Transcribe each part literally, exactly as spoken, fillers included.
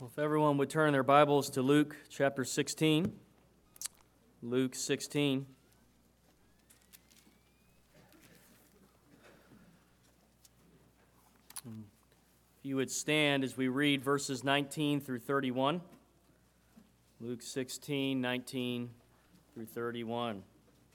Well, if everyone would turn their Bibles to Luke chapter sixteen. Luke sixteen. If you would stand as we read verses nineteen through thirty-one. Luke sixteen, nineteen through thirty-one.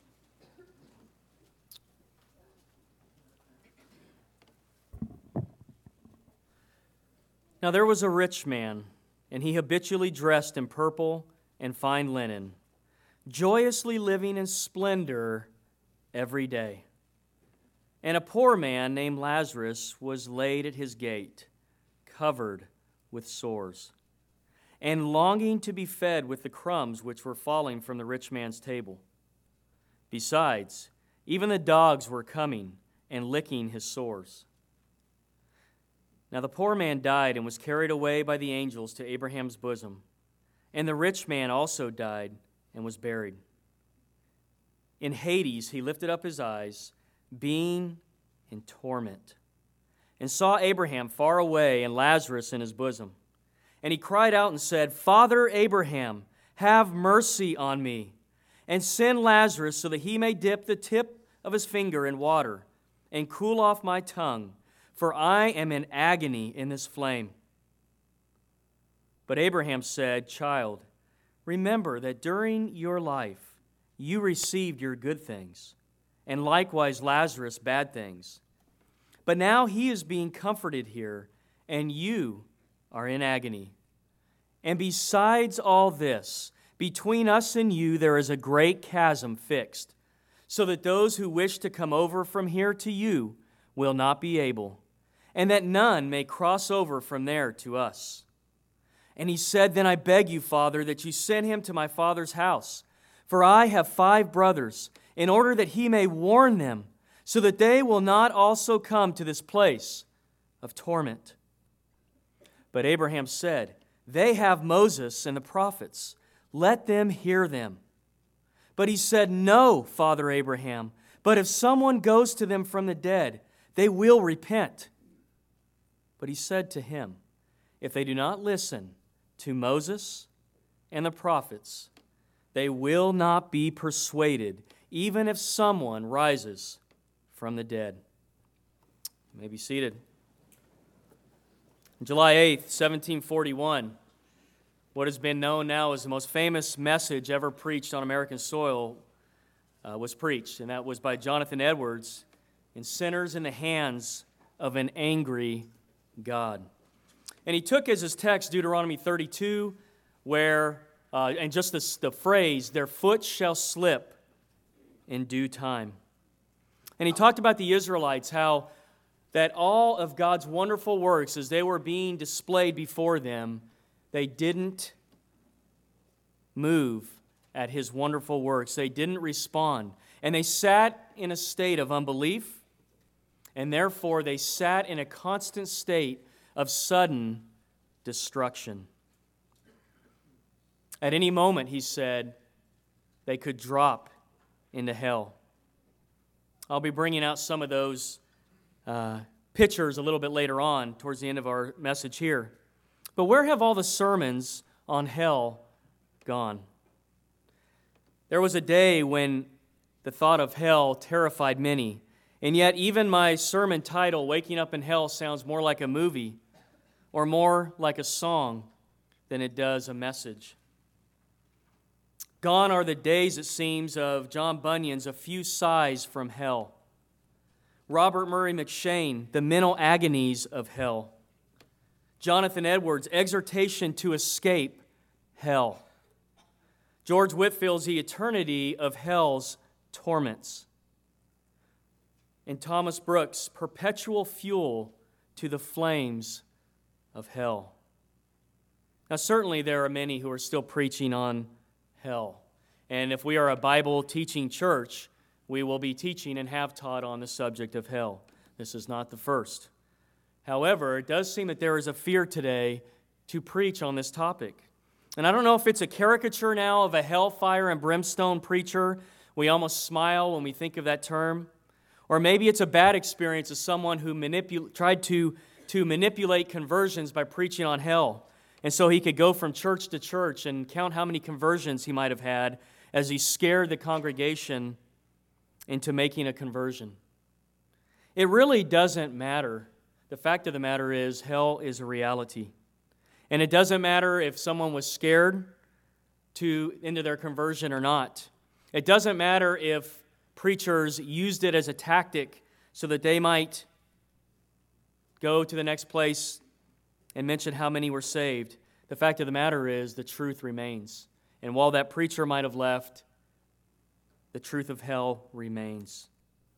Now there was a rich man, and he habitually dressed in purple and fine linen, joyously living in splendor every day. And a poor man named Lazarus was laid at his gate, covered with sores, and longing to be fed with the crumbs which were falling from the rich man's table. Besides, even the dogs were coming and licking his sores. Now the poor man died and was carried away by the angels to Abraham's bosom. And the rich man also died and was buried. In Hades he lifted up his eyes, being in torment, and saw Abraham far away and Lazarus in his bosom. And he cried out and said, Father Abraham, have mercy on me, and send Lazarus so that he may dip the tip of his finger in water and cool off my tongue, for I am in agony in this flame. But Abraham said, Child, remember that during your life you received your good things, and likewise Lazarus bad things. But now he is being comforted here, and you are in agony. And besides all this, between us and you there is a great chasm fixed, so that those who wish to come over from here to you will not be able, and that none may cross over from there to us. And he said, Then I beg you, Father, that you send him to my father's house, for I have five brothers, in order that he may warn them, so that they will not also come to this place of torment. But Abraham said, They have Moses and the prophets. Let them hear them. But he said, No, Father Abraham, but if someone goes to them from the dead, they will repent. But he said to him, If they do not listen to Moses and the prophets, they will not be persuaded, even if someone rises from the dead. You may be seated. On July eighth, seventeen forty-one, what has been known now as the most famous message ever preached on American soil uh, was preached, and that was by Jonathan Edwards in Sinners in the Hands of an Angry God. And he took as his text Deuteronomy thirty-two, where, uh, and just the, the phrase, their foot shall slip in due time. And he talked about the Israelites, how that all of God's wonderful works, as they were being displayed before them, they didn't move at his wonderful works. They didn't respond. And they sat in a state of unbelief, and therefore they sat in a constant state of sudden destruction. At any moment, he said, they could drop into hell. I'll be bringing out some of those uh, pictures a little bit later on, towards the end of our message here. But where have all the sermons on hell gone? There was a day when the thought of hell terrified many. And yet, even my sermon title, Waking Up in Hell, sounds more like a movie or more like a song than it does a message. Gone are the days, it seems, of John Bunyan's A Few Sighs from Hell. Robert Murray McShane, The Mental Agonies of Hell. Jonathan Edwards, Exhortation to Escape Hell. George Whitfield's The Eternity of Hell's Torments. And Thomas Brooks' Perpetual Fuel to the Flames of Hell. Now, certainly there are many who are still preaching on hell. And if we are a Bible teaching church, we will be teaching and have taught on the subject of hell. This is not the first. However, it does seem that there is a fear today to preach on this topic. And I don't know if it's a caricature now of a hellfire and brimstone preacher. We almost smile when we think of that term. Or maybe it's a bad experience of someone who manipul- tried to, to manipulate conversions by preaching on hell. And so he could go from church to church and count how many conversions he might have had as he scared the congregation into making a conversion. It really doesn't matter. The fact of the matter is, hell is a reality. And it doesn't matter if someone was scared to into their conversion or not. It doesn't matter if preachers used it as a tactic so that they might go to the next place and mention how many were saved. The fact of the matter is, the truth remains. And while that preacher might have left, the truth of hell remains.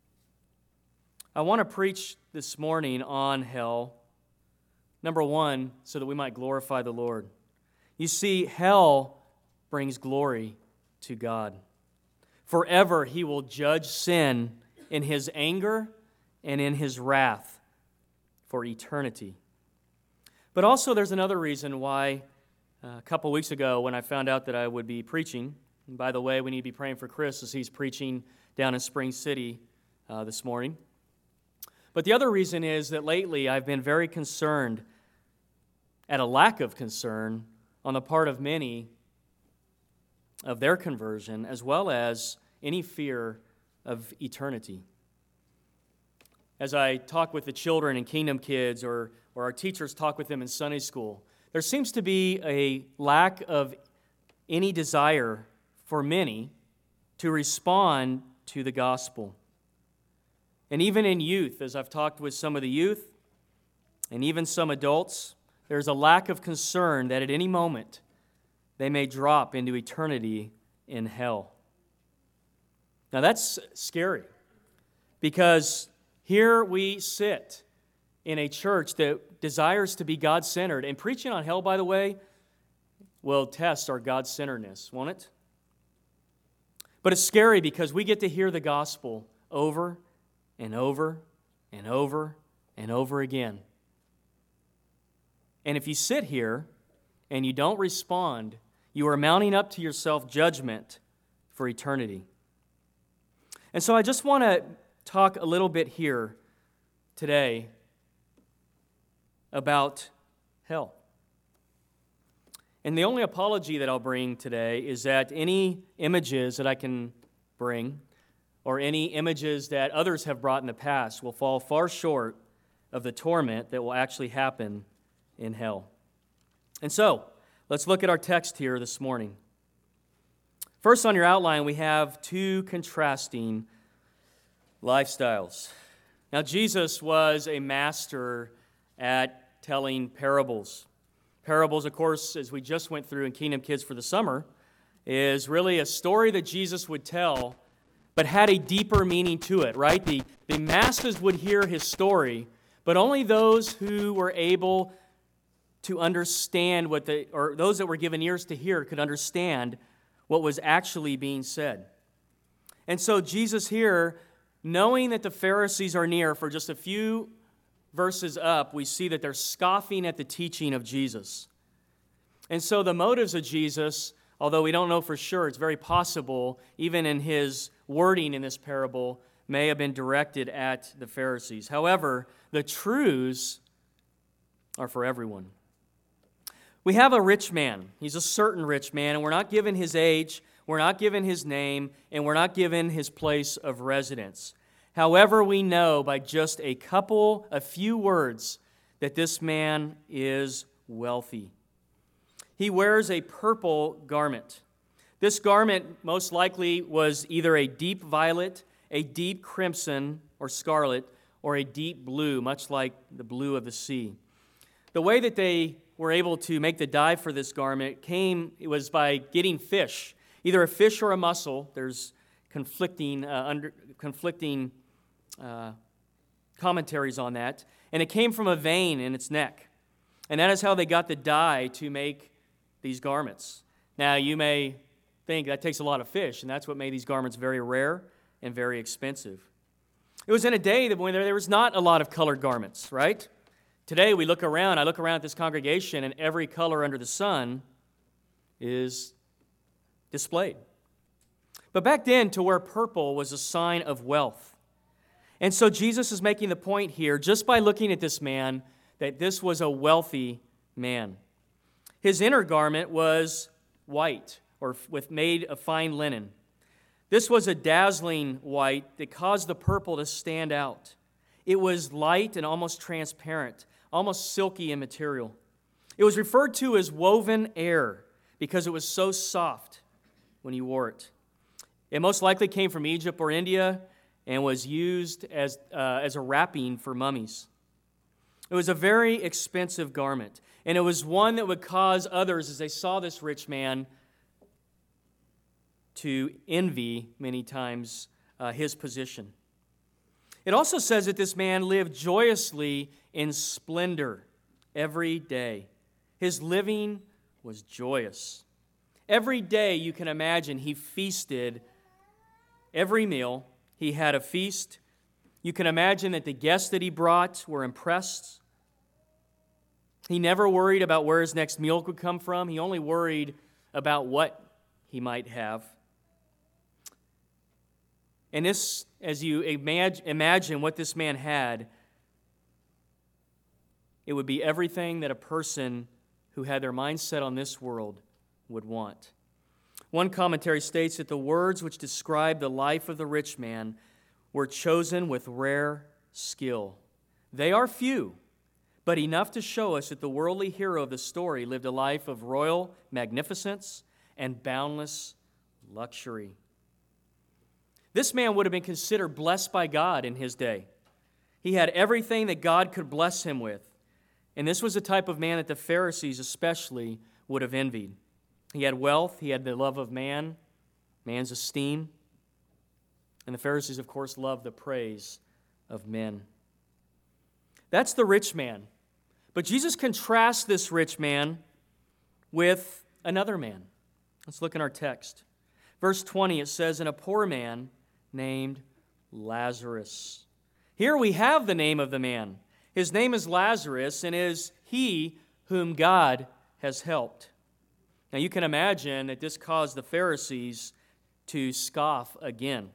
I want to preach this morning on hell. Number one, so that we might glorify the Lord. You see, hell brings glory to God. Forever he will judge sin in his anger and in his wrath for eternity. But also there's another reason why uh, a couple weeks ago when I found out that I would be preaching, and by the way, we need to be praying for Chris as he's preaching down in Spring City uh, this morning. But the other reason is that lately I've been very concerned at a lack of concern on the part of many of their conversion, as well as any fear of eternity. As I talk with the children in Kingdom Kids, or, or our teachers talk with them in Sunday school, there seems to be a lack of any desire for many to respond to the gospel. And even in youth, as I've talked with some of the youth, and even some adults, there's a lack of concern that at any moment they may drop into eternity in hell. Now that's scary, because here we sit in a church that desires to be God-centered. And preaching on hell, by the way, will test our God-centeredness, won't it? But it's scary because we get to hear the gospel over and over and over and over again. And if you sit here and you don't respond, you are mounting up to yourself judgment for eternity. And so I just want to talk a little bit here today about hell. And the only apology that I'll bring today is that any images that I can bring, or any images that others have brought in the past, will fall far short of the torment that will actually happen in hell. And so, let's look at our text here this morning. First, on your outline, we have two contrasting lifestyles. Now, Jesus was a master at telling parables. Parables, of course, as we just went through in Kingdom Kids for the summer, is really a story that Jesus would tell, but had a deeper meaning to it, right? The, the masses would hear his story, but only those who were able to understand what the, or those that were given ears to hear could understand what was actually being said. And so Jesus here, knowing that the Pharisees are near, for just a few verses up, we see that they're scoffing at the teaching of Jesus. And so the motives of Jesus, although we don't know for sure, it's very possible, even in his wording in this parable, may have been directed at the Pharisees. However, the truths are for everyone. We have a rich man. He's a certain rich man, and we're not given his age, we're not given his name, and we're not given his place of residence. However, we know by just a couple, a few words, that this man is wealthy. He wears a purple garment. This garment most likely was either a deep violet, a deep crimson or scarlet, or a deep blue, much like the blue of the sea. The way that they were able to make the dye for this garment came, it was by getting fish, either a fish or a mussel. There's conflicting, uh, under, conflicting uh, commentaries on that. And it came from a vein in its neck. And that is how they got the dye to make these garments. Now, you may think that takes a lot of fish, and that's what made these garments very rare and very expensive. It was in a day that when there was not a lot of colored garments, right? Today we look around, I look around at this congregation, and every color under the sun is displayed. But back then, to wear purple was a sign of wealth. And so Jesus is making the point here, just by looking at this man, that this was a wealthy man. His inner garment was white, or with made of fine linen. This was a dazzling white that caused the purple to stand out. It was light and almost transparent, almost silky in material. It was referred to as woven air because it was so soft when you wore it. It most likely came from Egypt or India and was used as, uh, as a wrapping for mummies. It was a very expensive garment, and it was one that would cause others, as they saw this rich man, to envy many times uh, his position. It also says that this man lived joyously in splendor every day. His living was joyous. Every day, you can imagine, he feasted. Every meal, he had a feast. You can imagine that the guests that he brought were impressed. He never worried about where his next meal could come from. He only worried about what he might have. And this, as you imag- imagine what this man had, it would be everything that a person who had their mind set on this world would want. One commentary states that the words which describe the life of the rich man were chosen with rare skill. They are few, but enough to show us that the worldly hero of the story lived a life of royal magnificence and boundless luxury. This man would have been considered blessed by God in his day. He had everything that God could bless him with. And this was the type of man that the Pharisees especially would have envied. He had wealth, he had the love of man, man's esteem. And the Pharisees, of course, loved the praise of men. That's the rich man. But Jesus contrasts this rich man with another man. Let's look in our text. Verse twenty, it says, "And a poor man named Lazarus." Here we have the name of the man. His name is Lazarus, and is he whom God has helped. Now you can imagine that this caused the Pharisees to scoff again.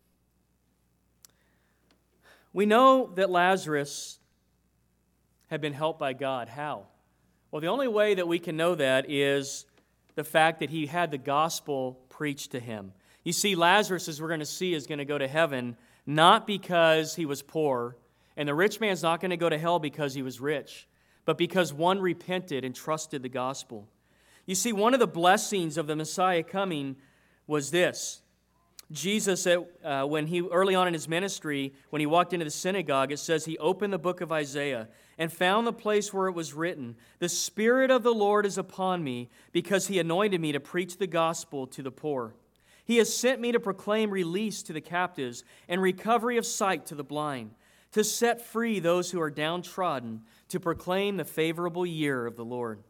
We know that Lazarus had been helped by God. How? Well, the only way that we can know that is the fact that he had the gospel preached to him. You see, Lazarus, as we're going to see, is going to go to heaven not because he was poor, and the rich man's not going to go to hell because he was rich, but because one repented and trusted the gospel. You see, one of the blessings of the Messiah coming was this. Jesus, uh, when he early on in his ministry, when he walked into the synagogue, it says he opened the book of Isaiah and found the place where it was written, "The Spirit of the Lord is upon me, because he anointed me to preach the gospel to the poor. He has sent me to proclaim release to the captives and recovery of sight to the blind, to set free those who are downtrodden, to proclaim the favorable year of the Lord."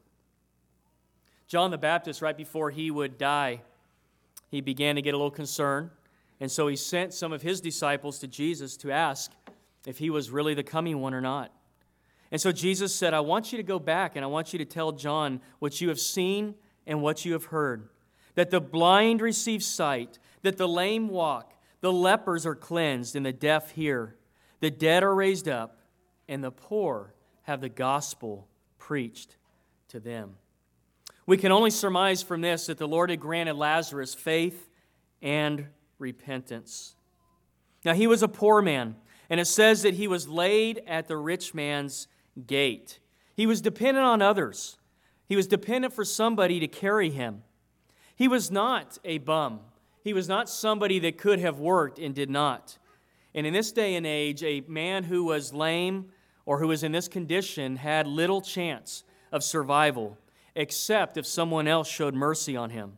John the Baptist, right before he would die, he began to get a little concerned, and so he sent some of his disciples to Jesus to ask if he was really the coming one or not. And so Jesus said, "I want you to go back and I want you to tell John what you have seen and what you have heard, that the blind receive sight, that the lame walk, the lepers are cleansed, and the deaf hear, the dead are raised up, and the poor have the gospel preached to them." We can only surmise from this that the Lord had granted Lazarus faith and repentance. Now, he was a poor man, and it says that he was laid at the rich man's gate. He was dependent on others. He was dependent for somebody to carry him. He was not a bum. He was not somebody that could have worked and did not. And in this day and age, a man who was lame or who was in this condition had little chance of survival, except if someone else showed mercy on him.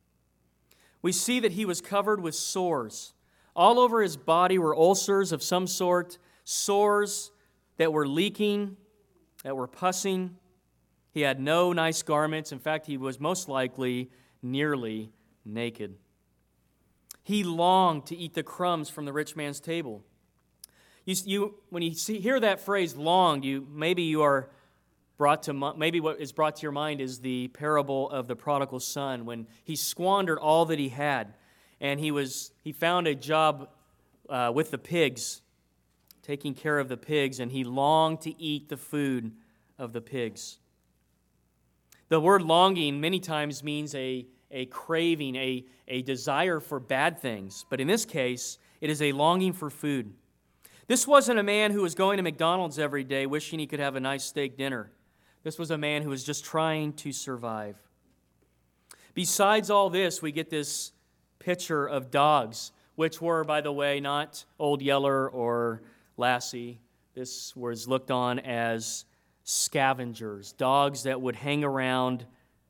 We see that he was covered with sores. All over his body were ulcers of some sort, sores that were leaking, that were pussing. He had no nice garments. In fact, he was most likely nearly naked. He longed to eat the crumbs from the rich man's table. You, you, when you see, hear that phrase, longed, you, maybe you are brought to maybe what is brought to your mind is the parable of the prodigal son, when he squandered all that he had, and he was he found a job uh, with the pigs, taking care of the pigs, and he longed to eat the food of the pigs. The word longing many times means a, a craving, a, a desire for bad things. But in this case, it is a longing for food. This wasn't a man who was going to McDonald's every day wishing he could have a nice steak dinner. This was a man who was just trying to survive. Besides all this, we get this picture of dogs, which were, by the way, not Old Yeller or Lassie. This was looked on as scavengers, dogs that would hang around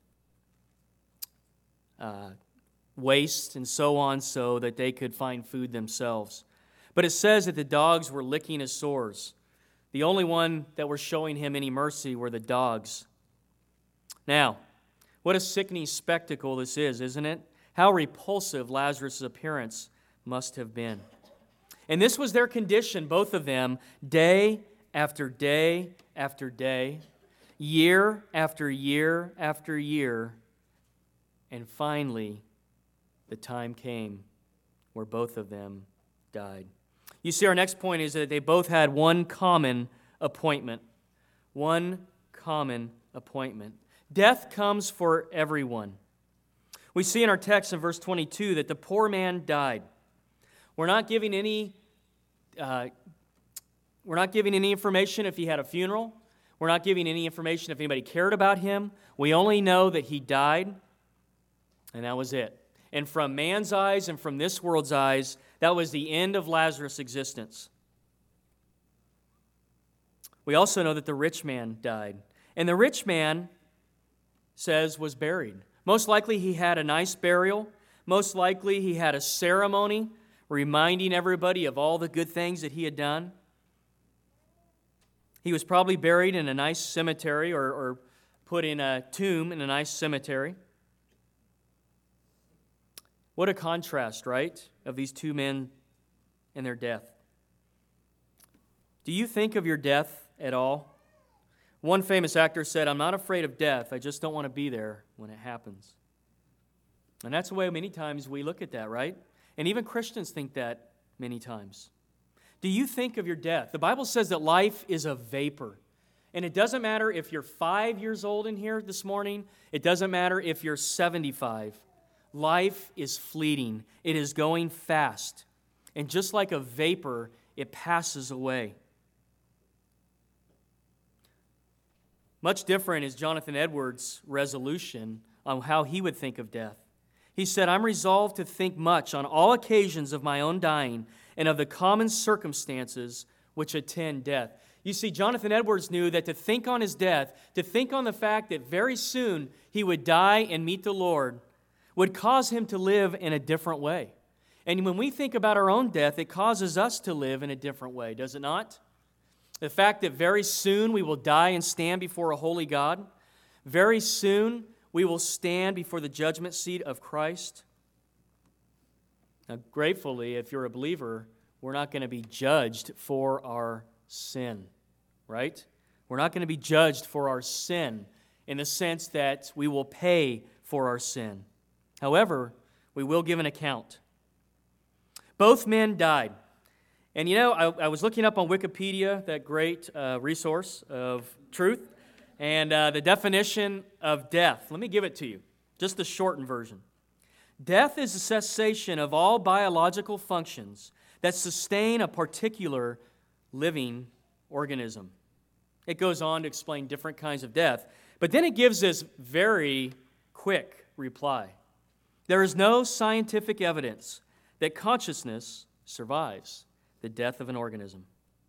uh, waste and so on so that they could find food themselves. But it says that the dogs were licking his sores. The only one that were showing him any mercy were the dogs. Now, what a sickening spectacle this is, isn't it? How repulsive Lazarus' appearance must have been. And this was their condition, both of them, day after day after day, year after year after year, and finally, the time came where both of them died. You see, our next point is that they both had one common appointment. One common appointment. Death comes for everyone. We see in our text in verse twenty-two that the poor man died. We're not giving any uh, we're not giving any information if he had a funeral. We're not giving any information if anybody cared about him. We only know that he died, and that was it. And from man's eyes and from this world's eyes, that was the end of Lazarus' existence. We also know that the rich man died. And the rich man, says, was buried. Most likely he had a nice burial. Most likely he had a ceremony reminding everybody of all the good things that he had done. He was probably buried in a nice cemetery or, or put in a tomb in a nice cemetery. What a contrast, right, of these two men and their death. Do you think of your death at all? One famous actor said, "I'm not afraid of death, I just don't want to be there when it happens." And that's the way many times we look at that, right? And even Christians think that many times. Do you think of your death? The Bible says that life is a vapor. And it doesn't matter if you're five years old in here this morning. It doesn't matter if you're seventy-five. Life is fleeting. It is going fast. And just like a vapor, it passes away. Much different is Jonathan Edwards' resolution on how he would think of death. He said, "I'm resolved to think much on all occasions of my own dying and of the common circumstances which attend death." You see, Jonathan Edwards knew that to think on his death, to think on the fact that very soon he would die and meet the Lord, would cause him to live in a different way. And when we think about our own death, it causes us to live in a different way, does it not? The fact that very soon we will die and stand before a holy God, very soon we will stand before the judgment seat of Christ. Now, gratefully, if you're a believer, we're not going to be judged for our sin, right? We're not going to be judged for our sin in the sense that we will pay for our sin. However, we will give an account. Both men died. And you know, I, I was looking up on Wikipedia, that great uh, resource of truth, and uh, the definition of death. Let me give it to you, just the shortened version. Death is the cessation of all biological functions that sustain a particular living organism. It goes on to explain different kinds of death, but then it gives this very quick reply. There is no scientific evidence that consciousness survives the death of an organism.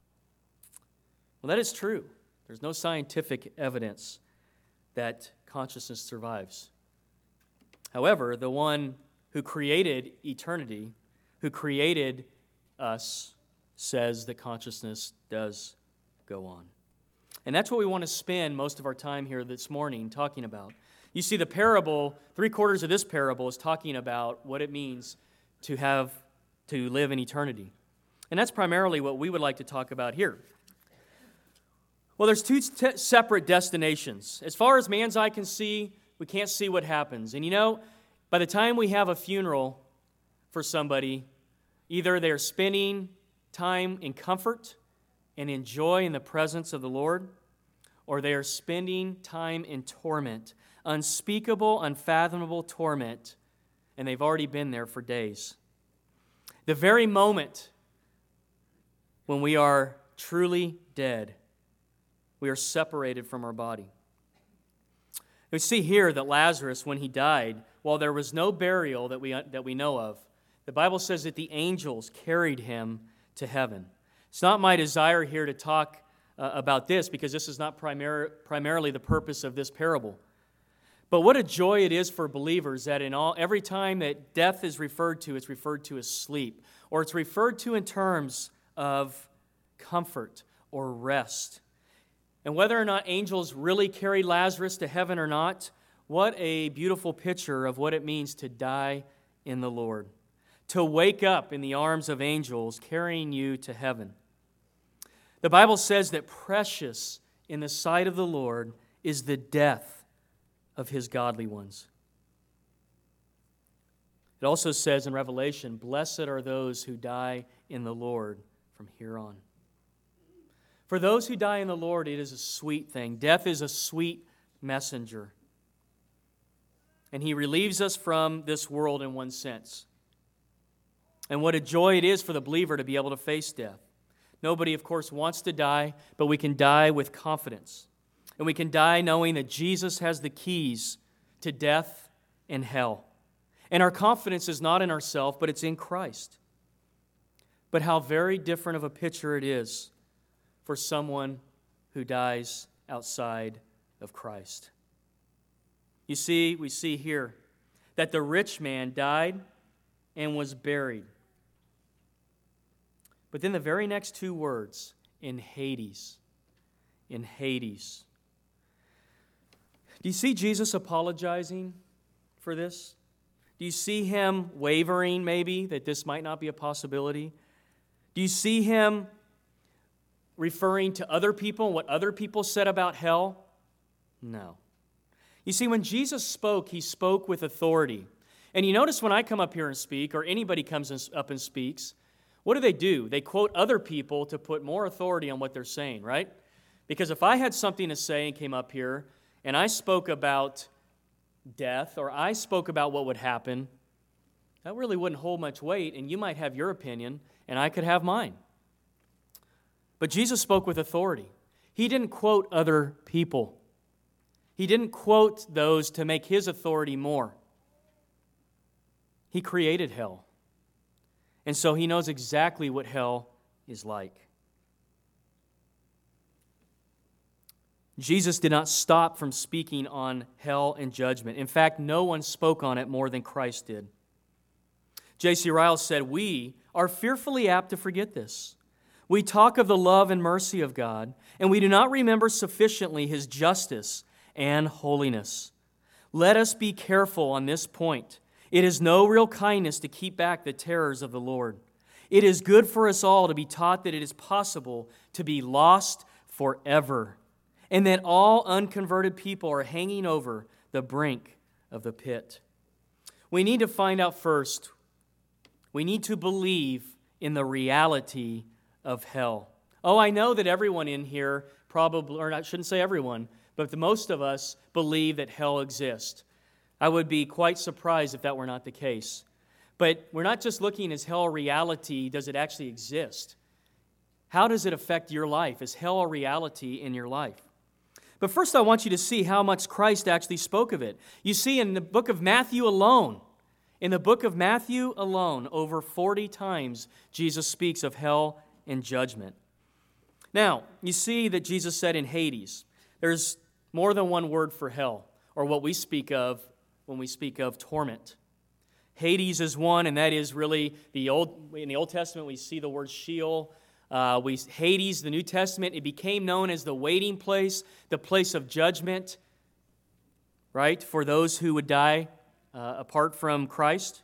Well, that is true. There's no scientific evidence that consciousness survives. However, the one who created eternity, who created us, says that consciousness does go on. And that's what we want to spend most of our time here this morning talking about. You see, the parable, three quarters of this parable is talking about what it means to have, to live in eternity. And that's primarily what we would like to talk about here. Well, there's two t- separate destinations. As far as man's eye can see, we can't see what happens. And you know, by the time we have a funeral for somebody, either they're spending time in comfort and in joy in the presence of the Lord, or they are spending time in torment, unspeakable, unfathomable torment, and they've already been there for days. The very moment when we are truly dead, we are separated from our body. We see here that Lazarus, when he died, while there was no burial that we, that we know of, the Bible says that the angels carried him to heaven. It's not my desire here to talk uh, about this because this is not primar- primarily the purpose of this parable. But what a joy it is for believers that in all every time that death is referred to, it's referred to as sleep, or it's referred to in terms of comfort or rest. And whether or not angels really carried Lazarus to heaven or not, what a beautiful picture of what it means to die in the Lord. To wake up in the arms of angels carrying you to heaven. The Bible says that precious in the sight of the Lord is the death of His godly ones. It also says in Revelation, blessed are those who die in the Lord from here on. For those who die in the Lord, it is a sweet thing. Death is a sweet messenger. And He relieves us from this world in one sense. And what a joy it is for the believer to be able to face death. Nobody, of course, wants to die, but we can die with confidence. And we can die knowing that Jesus has the keys to death and hell. And our confidence is not in ourselves, but it's in Christ. But how very different of a picture it is for someone who dies outside of Christ. You see, we see here that the rich man died and was buried. But then the very next two words, in Hades. In Hades. Do you see Jesus apologizing for this? Do you see Him wavering maybe that this might not be a possibility? Do you see Him referring to other people and what other people said about hell? No. You see, when Jesus spoke, He spoke with authority. And you notice when I come up here and speak, or anybody comes up and speaks, what do they do? They quote other people to put more authority on what they're saying, right? Because if I had something to say and came up here, and I spoke about death, or I spoke about what would happen, that really wouldn't hold much weight, and you might have your opinion, and I could have mine. But Jesus spoke with authority. He didn't quote other people. He didn't quote those to make His authority more. He created hell. And so He knows exactly what hell is like. Jesus did not stop from speaking on hell and judgment. In fact, no one spoke on it more than Christ did. J C Ryle said, we are fearfully apt to forget this. We talk of the love and mercy of God, and we do not remember sufficiently His justice and holiness. Let us be careful on this point. It is no real kindness to keep back the terrors of the Lord. It is good for us all to be taught that it is possible to be lost forever, and that all unconverted people are hanging over the brink of the pit. We need to find out first, we need to believe in the reality of hell. Oh, I know that everyone in here probably, or I shouldn't say everyone, but the most of us believe that hell exists. I would be quite surprised if that were not the case. But we're not just looking, is hell a reality? Does it actually exist? How does it affect your life? Is hell a reality in your life? But first I want you to see how much Christ actually spoke of it. You see in the book of Matthew alone, in the book of Matthew alone, over forty times Jesus speaks of hell and judgment. Now, you see that Jesus said in Hades, there's more than one word for hell, or what we speak of when we speak of torment. Hades is one, and that is really the old. In the Old Testament, we see the word Sheol. Uh, we Hades, the New Testament, it became known as the waiting place, the place of judgment, right, for those who would die uh, apart from Christ.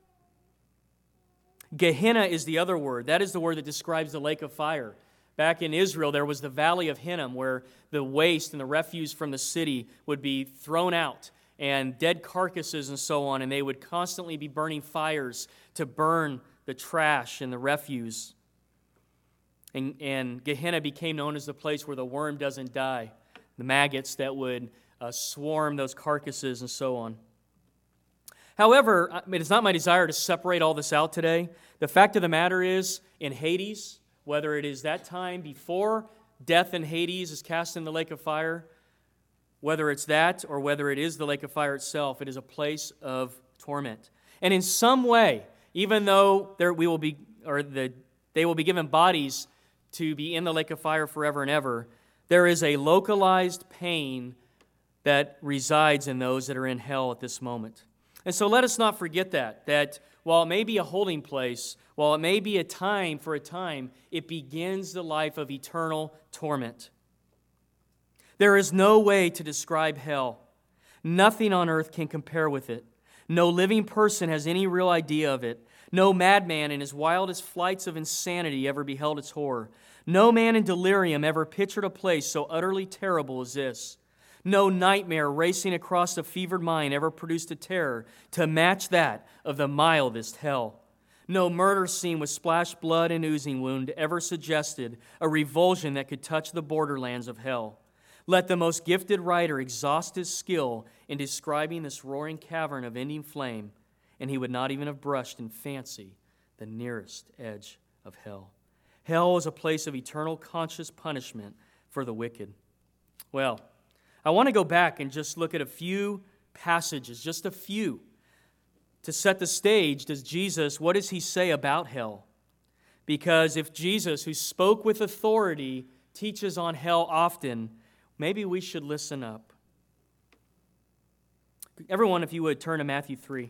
Gehenna is the other word. That is the word that describes the lake of fire. Back in Israel, there was the valley of Hinnom, where the waste and the refuse from the city would be thrown out, and dead carcasses and so on, and they would constantly be burning fires to burn the trash and the refuse. And, and Gehenna became known as the place where the worm doesn't die, the maggots that would uh, swarm those carcasses and so on. However, it is not my desire to separate all this out today. The fact of the matter is, in Hades, whether it is that time before death in Hades is cast in the lake of fire, whether it's that or whether it is the lake of fire itself, it is a place of torment. And in some way, even though there we will be, or the, they will be given bodies to be in the lake of fire forever and ever, there is a localized pain that resides in those that are in hell at this moment. And so let us not forget that, that while it may be a holding place, while it may be a time for a time, it begins the life of eternal torment. There is no way to describe hell. Nothing on earth can compare with it. No living person has any real idea of it. No madman in his wildest flights of insanity ever beheld its horror. No man in delirium ever pictured a place so utterly terrible as this. No nightmare racing across a fevered mind ever produced a terror to match that of the mildest hell. No murder scene with splashed blood and oozing wound ever suggested a revulsion that could touch the borderlands of hell. Let the most gifted writer exhaust his skill in describing this roaring cavern of ending flame, and he would not even have brushed in fancy the nearest edge of hell. Hell is a place of eternal conscious punishment for the wicked. Well, I want to go back and just look at a few passages, just a few, to set the stage. Does Jesus, what does he say about hell? Because if Jesus, who spoke with authority, teaches on hell often, maybe we should listen up. Everyone, if you would, turn to Matthew three.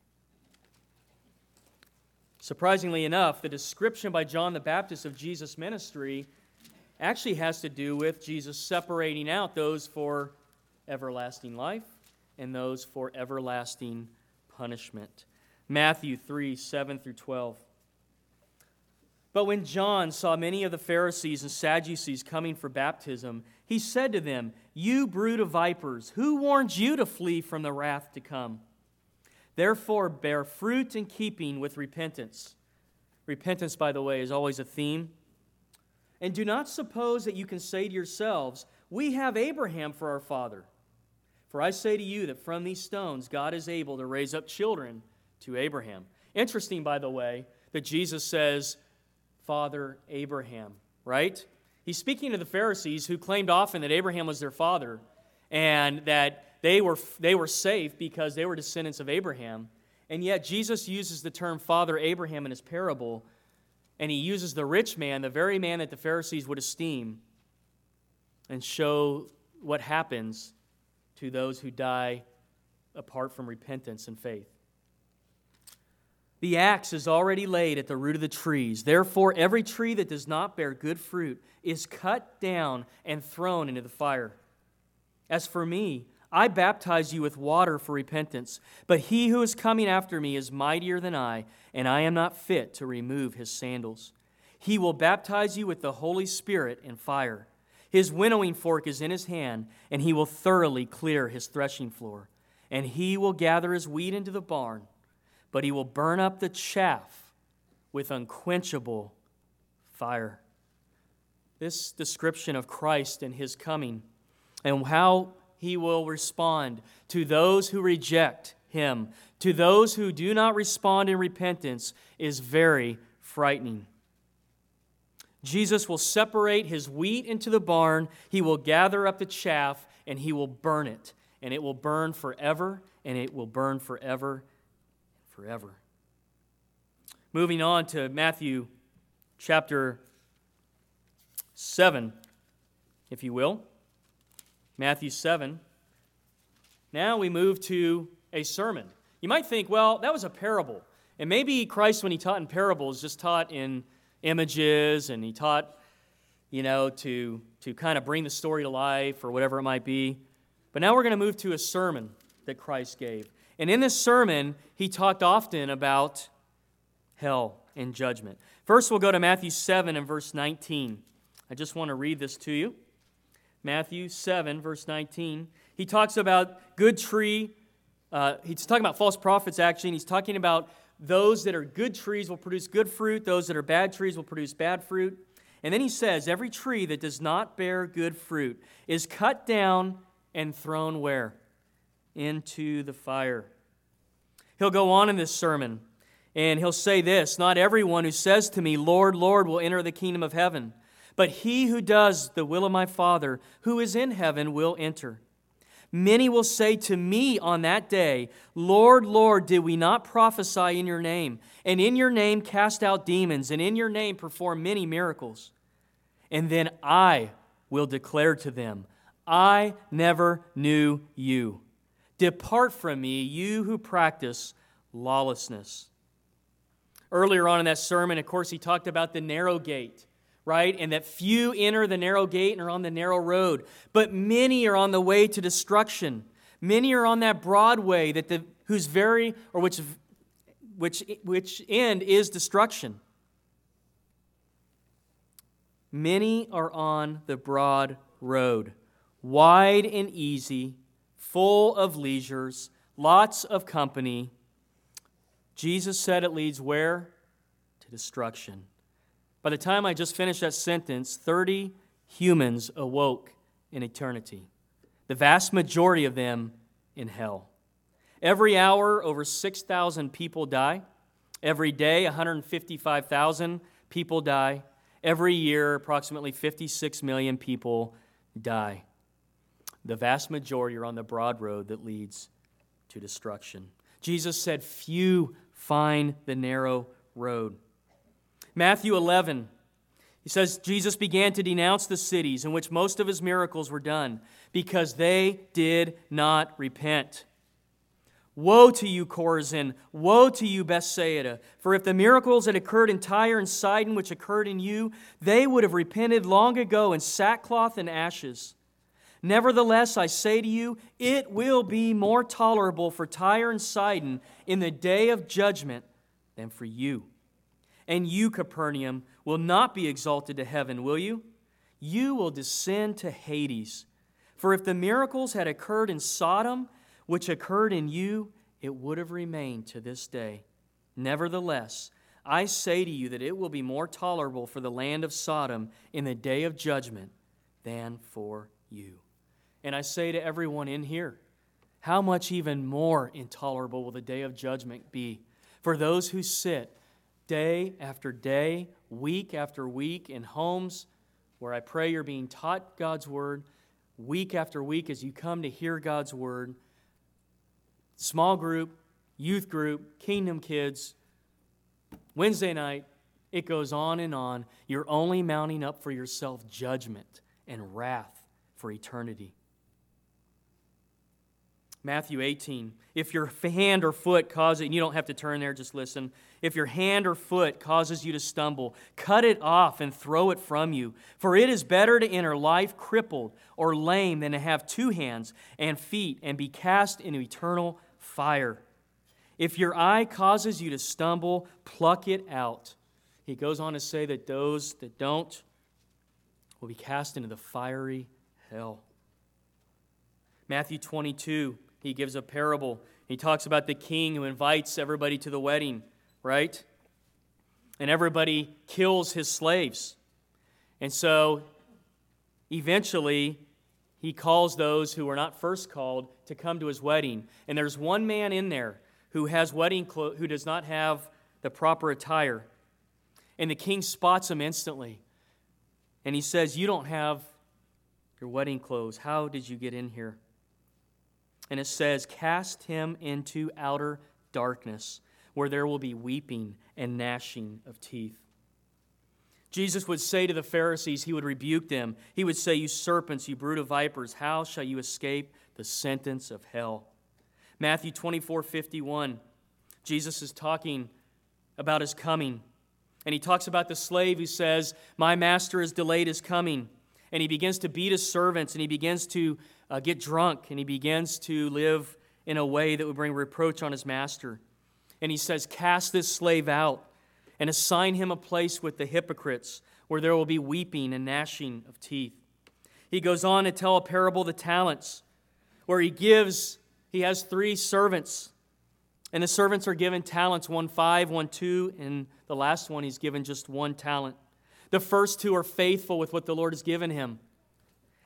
Surprisingly enough, the description by John the Baptist of Jesus' ministry actually has to do with Jesus separating out those for everlasting life and those for everlasting punishment. Matthew three, seven through twelve. But when John saw many of the Pharisees and Sadducees coming for baptism, he said to them, "You brood of vipers, who warned you to flee from the wrath to come? Therefore bear fruit in keeping with repentance." Repentance, by the way, is always a theme. "And do not suppose that you can say to yourselves, 'We have Abraham for our father.' For I say to you that from these stones God is able to raise up children to Abraham." Interesting, by the way, that Jesus says, Father Abraham, right? He's speaking to the Pharisees who claimed often that Abraham was their father and that they were, they were safe because they were descendants of Abraham. And yet Jesus uses the term Father Abraham in his parable, and he uses the rich man, the very man that the Pharisees would esteem, and show what happens to those who die apart from repentance and faith. The axe is already laid at the root of the trees. Therefore, every tree that does not bear good fruit is cut down and thrown into the fire. As for me, I baptize you with water for repentance, but he who is coming after me is mightier than I, and I am not fit to remove his sandals. He will baptize you with the Holy Spirit and fire. His winnowing fork is in his hand, and he will thoroughly clear his threshing floor. And he will gather his wheat into the barn, but he will burn up the chaff with unquenchable fire. This description of Christ and his coming and how he will respond to those who reject him, to those who do not respond in repentance, is very frightening. Jesus will separate his wheat into the barn, he will gather up the chaff, and he will burn it. And it will burn forever, and it will burn forever, forever. Moving on to Matthew chapter seven, if you will. Matthew seven. Now we move to a sermon. You might think, well, that was a parable. And maybe Christ, when he taught in parables, just taught in images, and he taught, you know, to, to kind of bring the story to life or whatever it might be. But now we're going to move to a sermon that Christ gave. And in this sermon, he talked often about hell and judgment. First, we'll go to Matthew seven and verse nineteen. I just want to read this to you. Matthew seven, verse nineteen. He talks about good tree. Uh, he's talking about false prophets, actually, and he's talking about those that are good trees will produce good fruit. Those that are bad trees will produce bad fruit. And then he says, every tree that does not bear good fruit is cut down and thrown where? Into the fire. He'll go on in this sermon, and he'll say this, "Not everyone who says to me, 'Lord, Lord,' will enter the kingdom of heaven, but he who does the will of my Father who is in heaven will enter. Many will say to me on that day, 'Lord, Lord, did we not prophesy in your name, and in your name cast out demons, and in your name perform many miracles?' And then I will declare to them, 'I never knew you. Depart from me, you who practice lawlessness.'" Earlier on in that sermon, of course, he talked about the narrow gate, right? And that few enter the narrow gate and are on the narrow road, but many are on the way to destruction. Many are on that broad way that the whose very or which which which end is destruction. Many are on the broad road, wide and easy, full of leisures, lots of company. Jesus said it leads where? To destruction. By the time I just finished that sentence, thirty humans awoke in eternity. The vast majority of them in hell. Every hour, over six thousand people die. Every day, one hundred fifty-five thousand people die. Every year, approximately fifty-six million people die. The vast majority are on the broad road that leads to destruction. Jesus said, "Few find the narrow road." Matthew eleven, he says, Jesus began to denounce the cities in which most of his miracles were done because they did not repent. "Woe to you, Chorazin! Woe to you, Bethsaida! For if the miracles that occurred in Tyre and Sidon, which occurred in you, they would have repented long ago in sackcloth and ashes. Nevertheless, I say to you, it will be more tolerable for Tyre and Sidon in the day of judgment than for you. And you, Capernaum, will not be exalted to heaven, will you? You will descend to Hades. For if the miracles had occurred in Sodom, which occurred in you, it would have remained to this day. Nevertheless, I say to you that it will be more tolerable for the land of Sodom in the day of judgment than for you." And I say to everyone in here, how much even more intolerable will the day of judgment be for those who sit day after day, week after week in homes where I pray you're being taught God's Word, week after week as you come to hear God's Word, small group, youth group, Kingdom Kids, Wednesday night, it goes on and on. You're only mounting up for yourself judgment and wrath for eternity. Matthew eighteen, if your hand or foot causes, and you don't have to turn there, just listen. If your hand or foot causes you to stumble, cut it off and throw it from you. For it is better to enter life crippled or lame than to have two hands and feet and be cast into eternal fire. If your eye causes you to stumble, pluck it out. He goes on to say that those that don't will be cast into the fiery hell. Matthew twenty-two, he gives a parable. He talks about the king who invites everybody to the wedding, right? And everybody kills his slaves. And so, eventually, he calls those who were not first called to come to his wedding. And there's one man in there who has wedding clo- who does not have the proper attire. And the king spots him instantly. And he says, "You don't have your wedding clothes. How did you get in here?" And it says, "Cast him into outer darkness, where there will be weeping and gnashing of teeth." Jesus would say to the Pharisees, he would rebuke them. He would say, "You serpents, you brood of vipers, how shall you escape the sentence of hell?" Matthew twenty-four fifty-one, Jesus is talking about his coming. And he talks about the slave who says, "My master has delayed his coming." And he begins to beat his servants, and he begins to uh, get drunk, and he begins to live in a way that would bring reproach on his master. And he says, "Cast this slave out and assign him a place with the hypocrites, where there will be weeping and gnashing of teeth." He goes on to tell a parable of the talents, where he gives, he has three servants, and the servants are given talents, one five, one two, and the last one he's given just one talent. The first two are faithful with what the Lord has given him.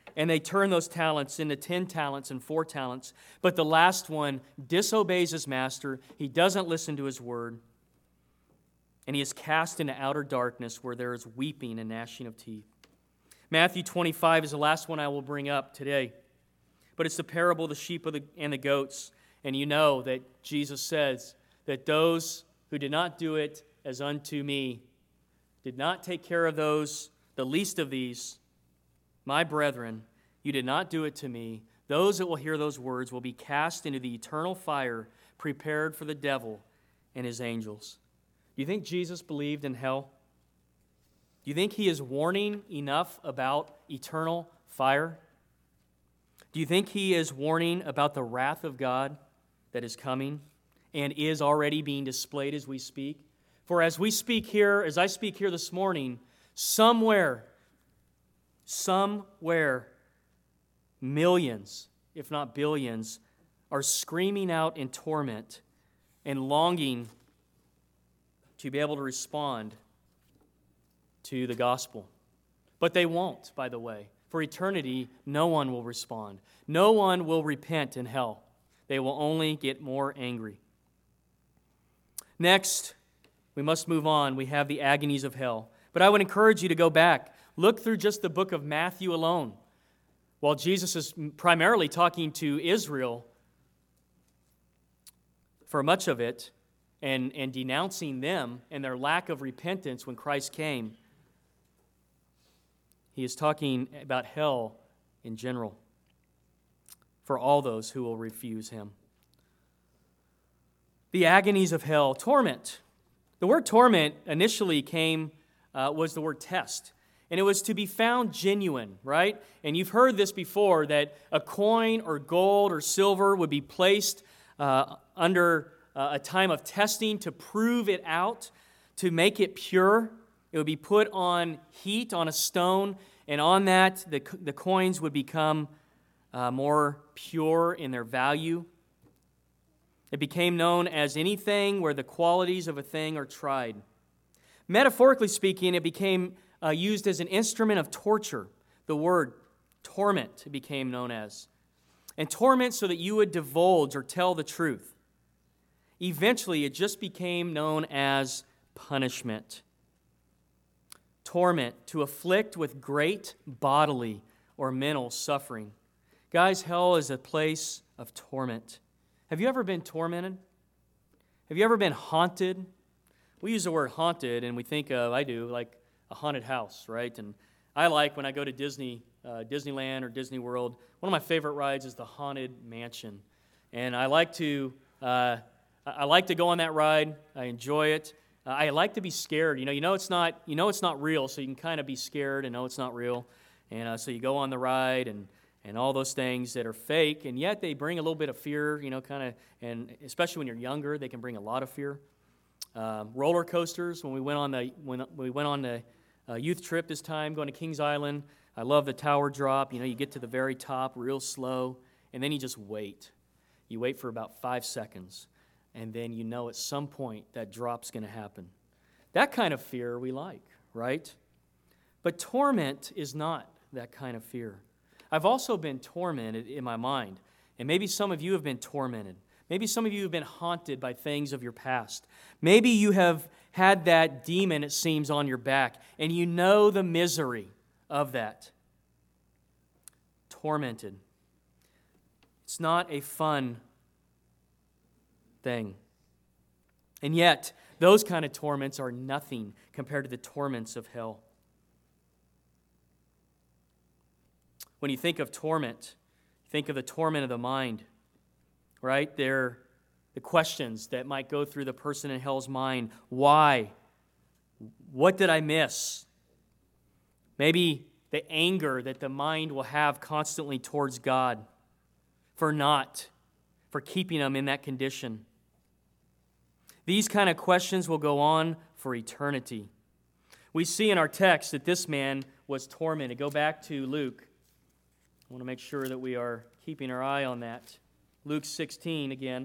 and they turn those talents into ten talents and four talents. But the last one disobeys his master. He doesn't listen to his word. And he is cast into outer darkness where there is weeping and gnashing of teeth. Matthew twenty-five is the last one I will bring up today. But it's the parable of the sheep and the goats. And you know that Jesus says that those who did not do it as unto me, did not take care of those, the least of these, my brethren, you did not do it to me. Those that will hear those words will be cast into the eternal fire prepared for the devil and his angels. Do you think Jesus believed in hell? Do you think he is warning enough about eternal fire? Do you think he is warning about the wrath of God that is coming and is already being displayed as we speak? For as we speak here, as I speak here this morning, somewhere, somewhere, millions, if not billions, are screaming out in torment and longing to be able to respond to the gospel. But they won't, by the way. For eternity, no one will respond. No one will repent in hell. They will only get more angry. Next, we must move on. We have the agonies of hell. But I would encourage you to go back. Look through just the book of Matthew alone. While Jesus is primarily talking to Israel for much of it and, and denouncing them and their lack of repentance when Christ came, he is talking about hell in general for all those who will refuse him. The agonies of hell, torment. The word torment initially came, uh, was the word test. And it was to be found genuine, right? And you've heard this before, that a coin or gold or silver would be placed uh, under uh, a time of testing to prove it out, to make it pure. It would be put on heat on a stone, and on that the, the coins would become uh, more pure in their value. It became known as anything where the qualities of a thing are tried. Metaphorically speaking, it became uh, used as an instrument of torture. The word torment became known as. And torment so that you would divulge or tell the truth. Eventually, it just became known as punishment. Torment, to afflict with great bodily or mental suffering. Guys, hell is a place of torment. Have you ever been tormented? Have you ever been haunted? We use the word haunted, and we think of, I do, like a haunted house, right? And I like, when I go to Disney, uh, Disneyland or Disney World, one of my favorite rides is the Haunted Mansion. And I like to, uh, I like to go on that ride. I enjoy it. Uh, I like to be scared. You know, you know it's not, you know it's not real, so you can kind of be scared and know it's not real. And uh, so you go on the ride and and all those things that are fake, and yet they bring a little bit of fear, you know, kind of, and especially when you're younger, they can bring a lot of fear. Um, roller coasters, when we went on the when we went on the uh, youth trip this time, going to Kings Island, I love the tower drop. You know, you get to the very top real slow, and then you just wait. You wait for about five seconds, and then you know at some point that drop's going to happen. That kind of fear we like, right? But torment is not that kind of fear. I've also been tormented in my mind, and maybe some of you have been tormented. Maybe some of you have been haunted by things of your past. Maybe you have had that demon, it seems, on your back, and you know the misery of that. Tormented. It's not a fun thing. And yet, those kind of torments are nothing compared to the torments of hell. When you think of torment, think of the torment of the mind, right? They're the questions that might go through the person in hell's mind. Why? What did I miss? Maybe the anger that the mind will have constantly towards God for not, for keeping them in that condition. These kind of questions will go on for eternity. We see in our text that this man was tormented. Go back to Luke. I want to make sure that we are keeping our eye on that. Luke sixteen again. It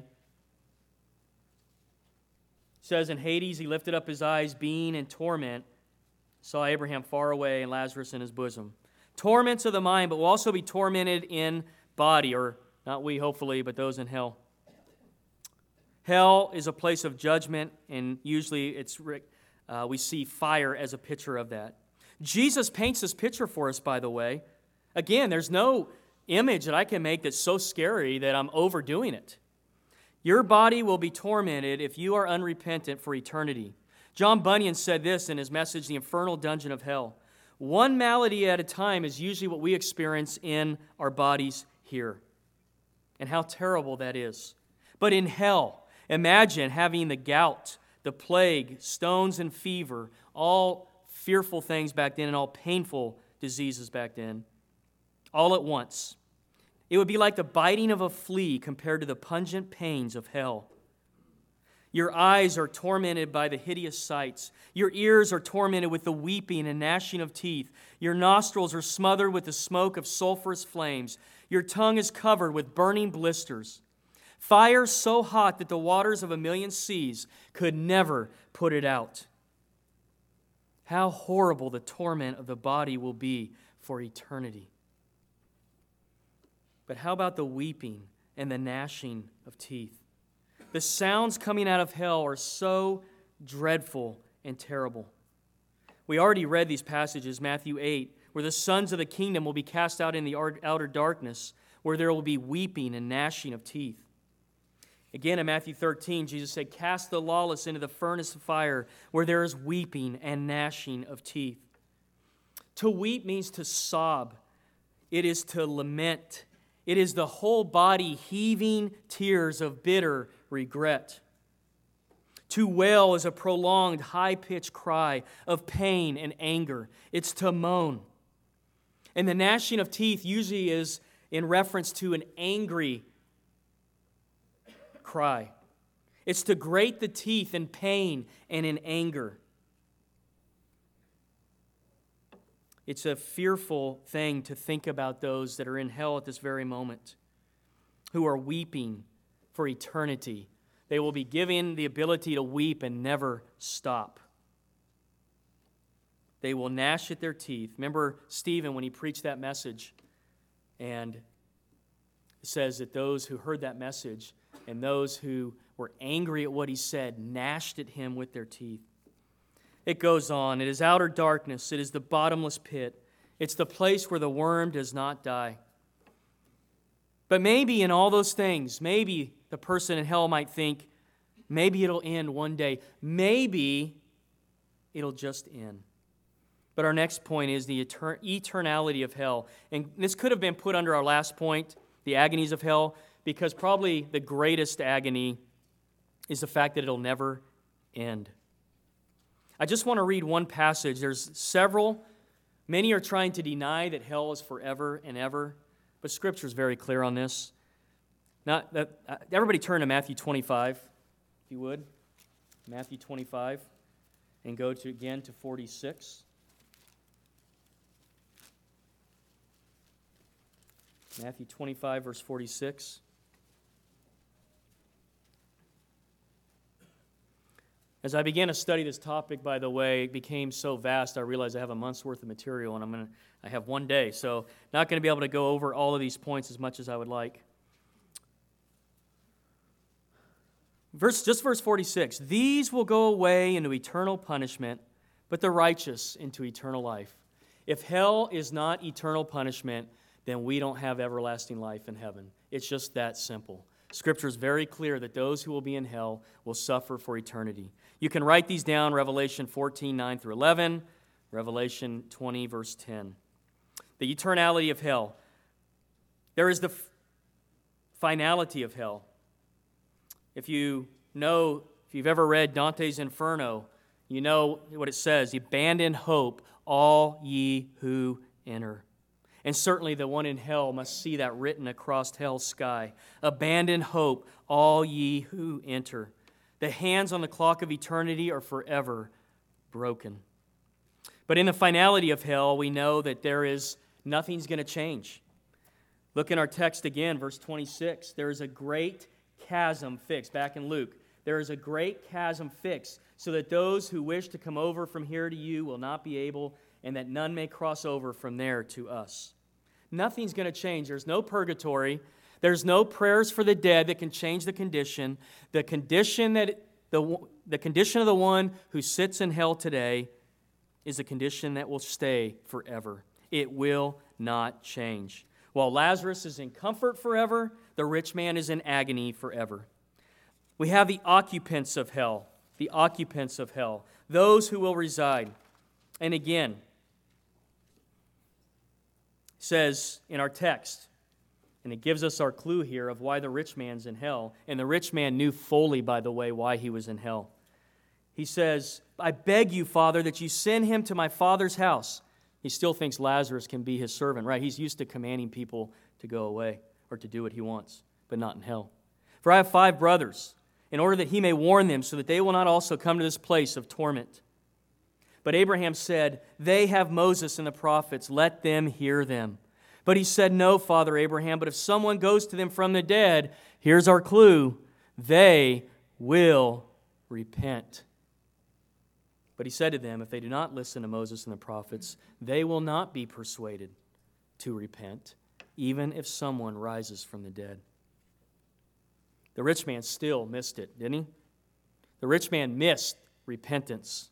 says, in Hades he lifted up his eyes, being in torment, saw Abraham far away and Lazarus in his bosom. Torments of the mind, but will also be tormented in body, or not we, hopefully, but those in hell. Hell is a place of judgment, and usually it's uh, we see fire as a picture of that. Jesus paints this picture for us, by the way. Again, there's no image that I can make that's so scary that I'm overdoing it. Your body will be tormented if you are unrepentant for eternity. John Bunyan said this in his message, The Infernal Dungeon of Hell. One malady at a time is usually what we experience in our bodies here. And how terrible that is. But in hell, imagine having the gout, the plague, stones and fever, all fearful things back then and all painful diseases back then, all at once. It would be like the biting of a flea compared to the pungent pains of hell. Your eyes are tormented by the hideous sights. Your ears are tormented with the weeping and gnashing of teeth. Your nostrils are smothered with the smoke of sulfurous flames. Your tongue is covered with burning blisters. Fire so hot that the waters of a million seas could never put it out. How horrible the torment of the body will be for eternity. But how about the weeping and the gnashing of teeth? The sounds coming out of hell are so dreadful and terrible. We already read these passages, Matthew eight, where the sons of the kingdom will be cast out in the outer darkness, where there will be weeping and gnashing of teeth. Again, in Matthew thirteen, Jesus said, cast the lawless into the furnace of fire, where there is weeping and gnashing of teeth. To weep means to sob. It is to lament. It is the whole body heaving tears of bitter regret. To wail is a prolonged, high-pitched cry of pain and anger. It's to moan. And the gnashing of teeth usually is in reference to an angry cry. It's to grate the teeth in pain and in anger. It's a fearful thing to think about those that are in hell at this very moment, who are weeping for eternity. They will be given the ability to weep and never stop. They will gnash at their teeth. Remember Stephen when he preached that message, and it says that those who heard that message and those who were angry at what he said gnashed at him with their teeth. It goes on. It is outer darkness. It is the bottomless pit. It's the place where the worm does not die. But maybe in all those things, maybe the person in hell might think, maybe it'll end one day. Maybe it'll just end. But our next point is the etern- eternality of hell. And this could have been put under our last point, the agonies of hell, because probably the greatest agony is the fact that it'll never end. I just want to read one passage. There's several. Many are trying to deny that hell is forever and ever, but Scripture is very clear on this. Not that, uh, everybody turn to Matthew twenty-five, if you would. Matthew twenty-five, and go to again to forty-six. Matthew twenty-five, verse forty-six. As I began to study this topic, by the way, it became so vast, I realized I have a month's worth of material, and I'm gonna, I have one day, so not going to be able to go over all of these points as much as I would like. Verse, just verse forty-six. These will go away into eternal punishment, but the righteous into eternal life. If hell is not eternal punishment, then we don't have everlasting life in heaven. It's just that simple. Scripture is very clear that those who will be in hell will suffer for eternity. You can write these down, Revelation fourteen, nine through eleven, Revelation twenty, verse ten. The eternality of hell. There is the f- finality of hell. If you know, if you've ever read Dante's Inferno, you know what it says. Abandon hope, all ye who enter. And certainly the one in hell must see that written across hell's sky. Abandon hope, all ye who enter. The hands on the clock of eternity are forever broken. But in the finality of hell, we know that there is nothing's going to change. Look in our text again, verse twenty-six. There is a great chasm fixed. Back in Luke, there is a great chasm fixed, so that those who wish to come over from here to you will not be able, and that none may cross over from there to us. Nothing's going to change. There's no purgatory. There's no prayers for the dead that can change the condition. The condition that the, the condition of the one who sits in hell today is a condition that will stay forever. It will not change. While Lazarus is in comfort forever, the rich man is in agony forever. We have the occupants of hell, the occupants of hell, those who will reside. And again, says in our text, and it gives us our clue here of why the rich man's in hell. And the rich man knew fully, by the way, why he was in hell. He says, I beg you, Father, that you send him to my father's house. He still thinks Lazarus can be his servant, right? He's used to commanding people to go away or to do what he wants, but not in hell. For I have five brothers, in order that he may warn them, so that they will not also come to this place of torment. But Abraham said, they have Moses and the prophets, let them hear them. But he said, no, Father Abraham, but if someone goes to them from the dead, here's our clue, they will repent. But he said to them, if they do not listen to Moses and the prophets, they will not be persuaded to repent, even if someone rises from the dead. The rich man still missed it, didn't he? The rich man missed repentance.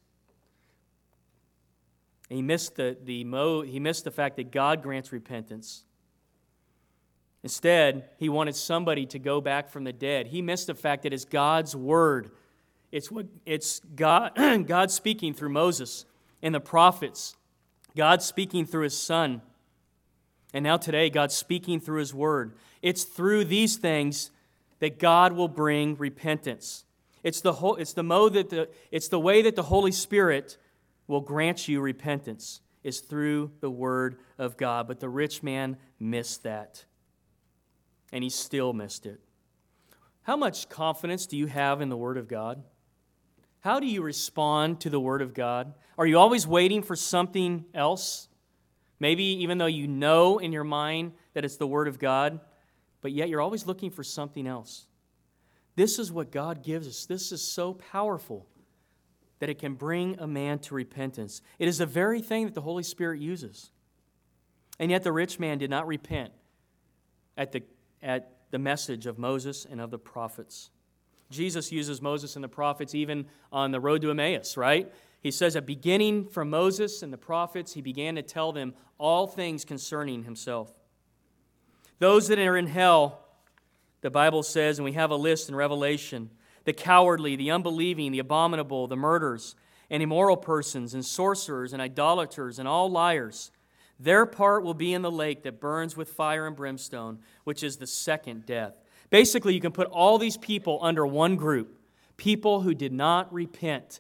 He missed the, the mo, he missed the fact that God grants repentance. Instead, he wanted somebody to go back from the dead. He missed the fact that it's God's word. It's what it's God, God speaking through Moses and the prophets. God speaking through his Son. And now today, God's speaking through his word. It's through these things that God will bring repentance. It's the whole, it's the mo that the it's the way that the Holy Spirit will grant you repentance is through the word of God. But the rich man missed that. And he still missed it. How much confidence do you have in the word of God? How do you respond to the word of God? Are you always waiting for something else? Maybe even though you know in your mind that it's the word of God, but yet you're always looking for something else. This is what God gives us. This is so powerful that it can bring a man to repentance. It is the very thing that the Holy Spirit uses. And yet the rich man did not repent at the, at the message of Moses and of the prophets. Jesus uses Moses and the prophets even on the road to Emmaus, right? He says that beginning from Moses and the prophets, he began to tell them all things concerning himself. Those that are in hell, the Bible says, and we have a list in Revelation, the cowardly, the unbelieving, the abominable, the murderers, and immoral persons, and sorcerers, and idolaters, and all liars. Their part will be in the lake that burns with fire and brimstone, which is the second death. Basically, you can put all these people under one group, people who did not repent.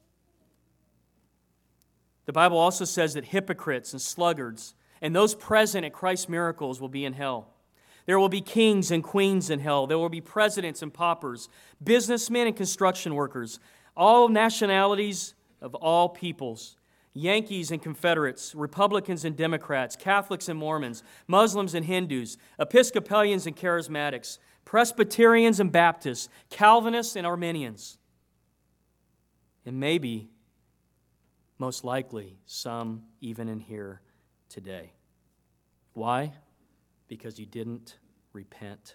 The Bible also says that hypocrites and sluggards and those present at Christ's miracles will be in hell. There will be kings and queens in hell. There will be presidents and paupers, businessmen and construction workers, all nationalities of all peoples, Yankees and Confederates, Republicans and Democrats, Catholics and Mormons, Muslims and Hindus, Episcopalians and Charismatics, Presbyterians and Baptists, Calvinists and Arminians, and maybe, most likely, some even in here today. Why? Because you didn't repent.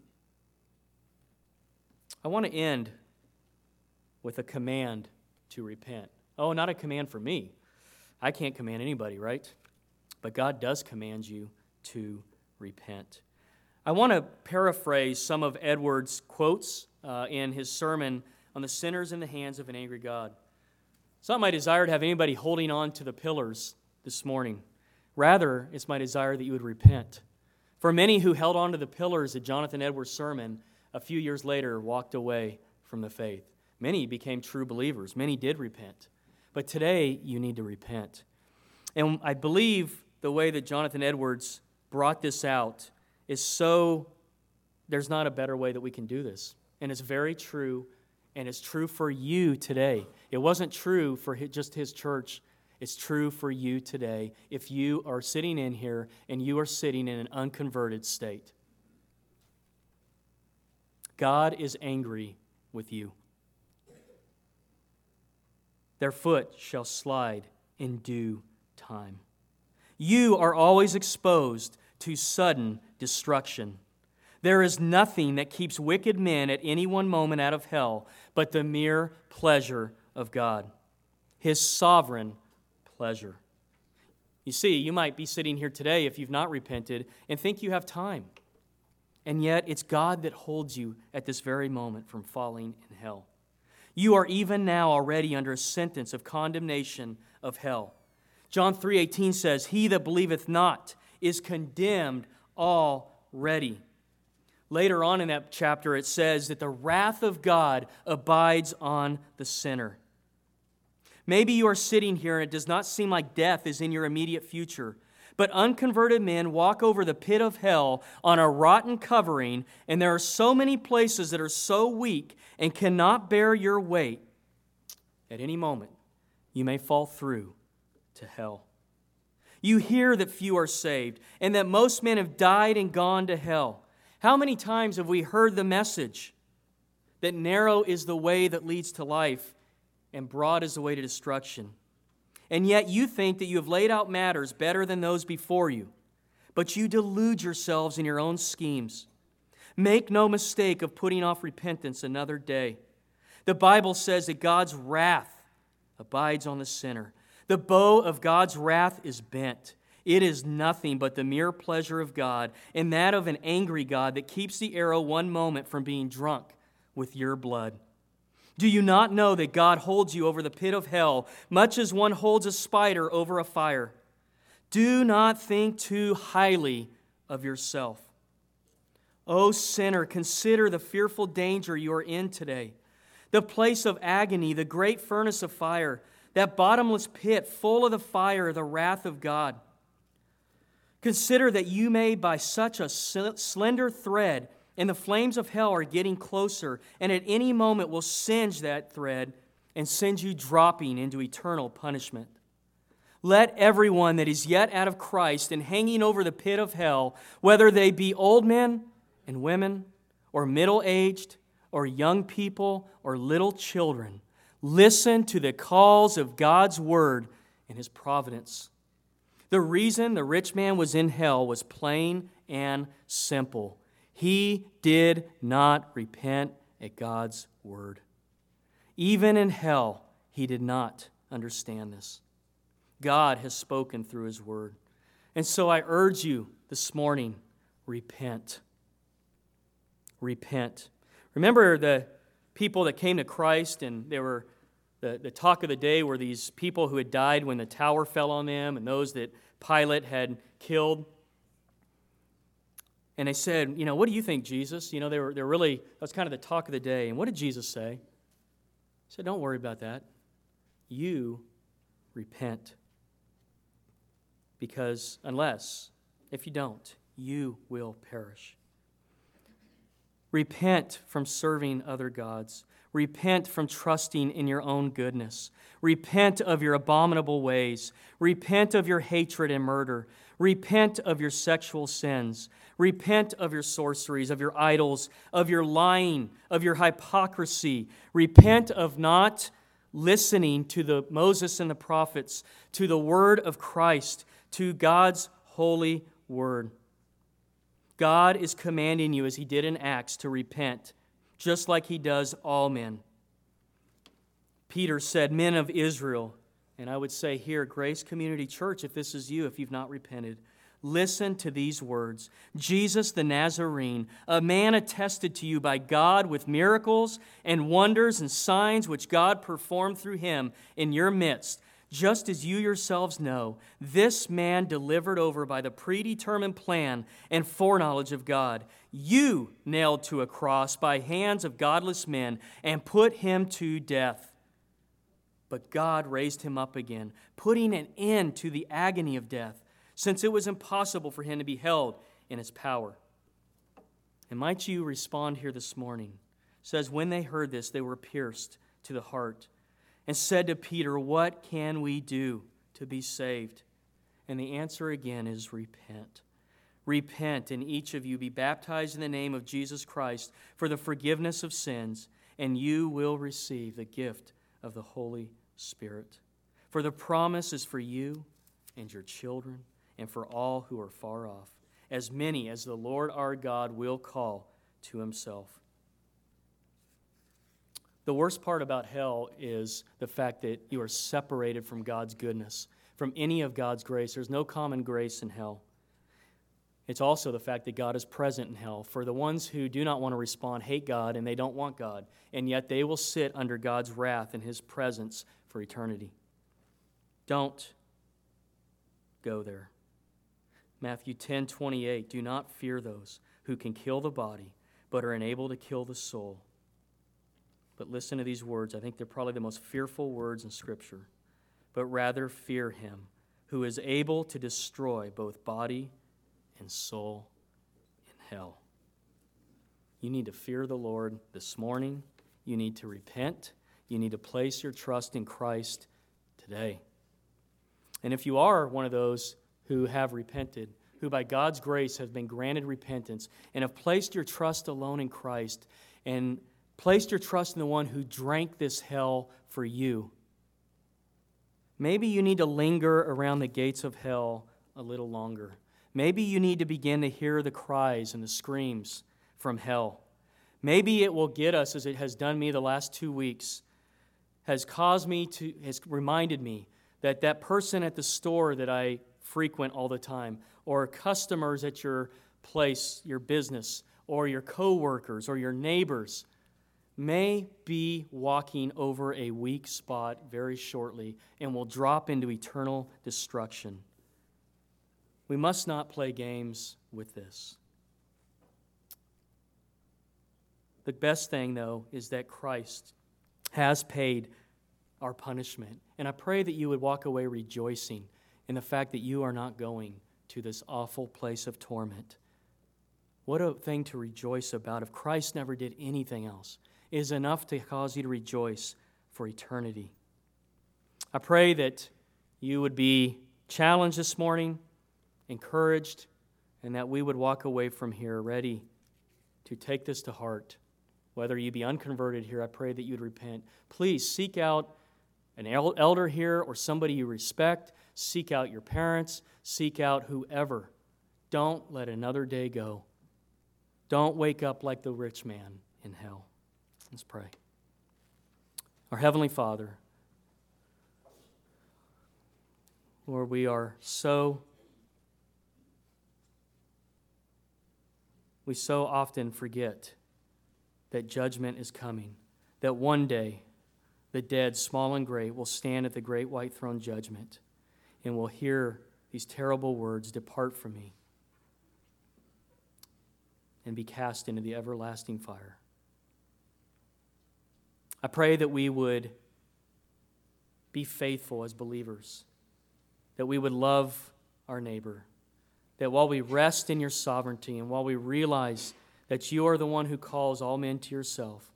I want to end with a command to repent. Oh, not a command for me. I can't command anybody, right? But God does command you to repent. I want to paraphrase some of Edwards' quotes uh, in his sermon on the sinners in the hands of an angry God. It's not my desire to have anybody holding on to the pillars this morning. Rather, it's my desire that you would repent. For many who held on to the pillars of Jonathan Edwards' sermon, a few years later walked away from the faith. Many became true believers. Many did repent. But today, you need to repent. And I believe the way that Jonathan Edwards brought this out is so, there's not a better way that we can do this. And it's very true, and it's true for you today. It wasn't true for just his church. It's true for you today if you are sitting in here and you are sitting in an unconverted state. God is angry with you. Their foot shall slide in due time. You are always exposed to sudden destruction. There is nothing that keeps wicked men at any one moment out of hell but the mere pleasure of God, His sovereign pleasure. You see, you might be sitting here today if you've not repented and think you have time. And yet it's God that holds you at this very moment from falling in hell. You are even now already under a sentence of condemnation of hell. John three eighteen says, "He that believeth not is condemned already." Later on in that chapter it says that the wrath of God abides on the sinner. Maybe you are sitting here and it does not seem like death is in your immediate future. But unconverted men walk over the pit of hell on a rotten covering, and there are so many places that are so weak and cannot bear your weight. At any moment, you may fall through to hell. You hear that few are saved and that most men have died and gone to hell. How many times have we heard the message that narrow is the way that leads to life and broad is the way to destruction? And yet you think that you have laid out matters better than those before you, but you delude yourselves in your own schemes. Make no mistake of putting off repentance another day. The Bible says that God's wrath abides on the sinner. The bow of God's wrath is bent. It is nothing but the mere pleasure of God, and that of an angry God that keeps the arrow one moment from being drunk with your blood. Do you not know that God holds you over the pit of hell, much as one holds a spider over a fire? Do not think too highly of yourself. O sinner, consider the fearful danger you are in today. The place of agony, the great furnace of fire, that bottomless pit full of the fire, the wrath of God. Consider that you may, by such a slender thread, and the flames of hell are getting closer, and at any moment will singe that thread and send you dropping into eternal punishment. Let everyone that is yet out of Christ and hanging over the pit of hell, whether they be old men and women, or middle-aged, or young people, or little children, listen to the calls of God's word and His providence. The reason the rich man was in hell was plain and simple. He did not repent at God's word. Even in hell, he did not understand this. God has spoken through His word. And so I urge you this morning, repent. Repent. Remember the people that came to Christ, and they were the, the talk of the day were these people who had died when the tower fell on them, and those that Pilate had killed. And they said, you know, what do you think, Jesus? You know, they were, they were really, that was kind of the talk of the day. And what did Jesus say? He said, don't worry about that. You repent. Because unless, if you don't, you will perish. Repent from serving other gods. Repent from trusting in your own goodness. Repent of your abominable ways. Repent of your hatred and murder. Repent of your sexual sins. Repent of your sorceries, of your idols, of your lying, of your hypocrisy. Repent of not listening to the Moses and the prophets, to the word of Christ, to God's holy word. God is commanding you, as He did in Acts, to repent, just like He does all men. Peter said, men of Israel, and I would say here, Grace Community Church, if this is you, if you've not repented, listen to these words. Jesus the Nazarene, a man attested to you by God with miracles and wonders and signs which God performed through Him in your midst, just as you yourselves know, this man delivered over by the predetermined plan and foreknowledge of God, you nailed to a cross by hands of godless men and put Him to death. But God raised Him up again, putting an end to the agony of death, since it was impossible for Him to be held in His power. And might you respond here this morning? It says, when they heard this, they were pierced to the heart and said to Peter, what can we do to be saved? And the answer again is repent. Repent, and each of you be baptized in the name of Jesus Christ for the forgiveness of sins, and you will receive the gift of the Holy Spirit. For the promise is for you and your children, and for all who are far off, as many as the Lord our God will call to himself. The worst part about hell is the fact that you are separated from God's goodness, from any of God's grace. There's no common grace in hell. It's also the fact that God is present in hell. For the ones who do not want to respond, hate God, and they don't want God, and yet they will sit under God's wrath in his presence for eternity. Don't go there. Matthew ten twenty-eight, do not fear those who can kill the body, but are unable to kill the soul. But listen to these words. I think they're probably the most fearful words in Scripture. But rather fear him who is able to destroy both body and soul in hell. You need to fear the Lord this morning. You need to repent. You need to place your trust in Christ today. And if you are one of those who have repented, who by God's grace have been granted repentance, and have placed your trust alone in Christ, and placed your trust in the one who drank this hell for you, maybe you need to linger around the gates of hell a little longer. Maybe you need to begin to hear the cries and the screams from hell. Maybe it will get us, as it has done me the last two weeks, has caused me to, has reminded me that that person at the store that I frequent all the time, or customers at your place, your business, or your coworkers, or your neighbors, may be walking over a weak spot very shortly and will drop into eternal destruction. We must not play games with this. The best thing, though, is that Christ has paid our punishment. And I pray that you would walk away rejoicing in the fact that you are not going to this awful place of torment. What a thing to rejoice about. If Christ never did anything else, it is enough to cause you to rejoice for eternity. I pray that you would be challenged this morning, encouraged, and that we would walk away from here ready to take this to heart. Whether you be unconverted here, I pray that you'd repent. Please seek out an elder here or somebody you respect. Seek out your parents. Seek out whoever. Don't let another day go. Don't wake up like the rich man in hell. Let's pray. Our Heavenly Father, Lord, we are so We so often forget that judgment is coming, that one day the dead, small and great, will stand at the great white throne judgment and will hear these terrible words, "Depart from me," and be cast into the everlasting fire. I pray that we would be faithful as believers, that we would love our neighbor, that while we rest in your sovereignty and while we realize that you are the one who calls all men to yourself,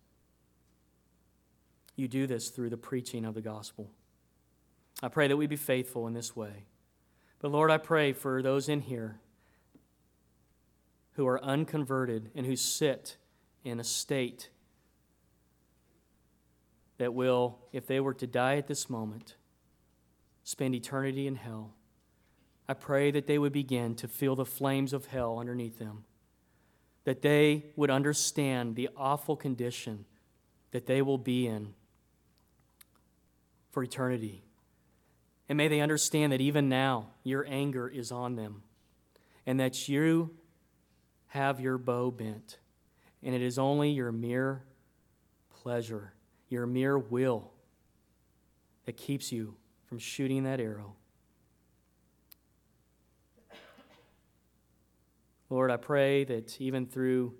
you do this through the preaching of the gospel. I pray that we be faithful in this way. But Lord, I pray for those in here who are unconverted and who sit in a state that will, if they were to die at this moment, spend eternity in hell. I pray that they would begin to feel the flames of hell underneath them, that they would understand the awful condition that they will be in for eternity. And may they understand that even now your anger is on them and that you have your bow bent, and it is only your mere pleasure, your mere will that keeps you from shooting that arrow. Lord, I pray that even through,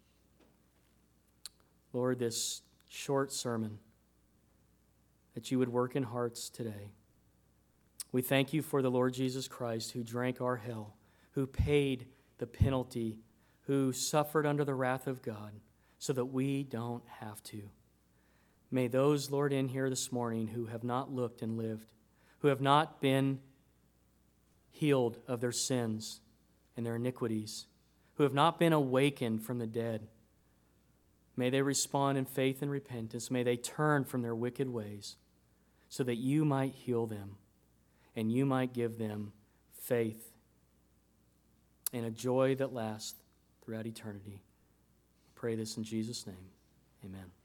Lord, this short sermon, that you would work in hearts today. We thank you for the Lord Jesus Christ who drank our hell, who paid the penalty, who suffered under the wrath of God so that we don't have to. May those, Lord, in here this morning who have not looked and lived, who have not been healed of their sins and their iniquities, who have not been awakened from the dead, may they respond in faith and repentance. May they turn from their wicked ways so that you might heal them. and you might give them faith and a joy that lasts throughout eternity. Pray this in Jesus' name. Amen.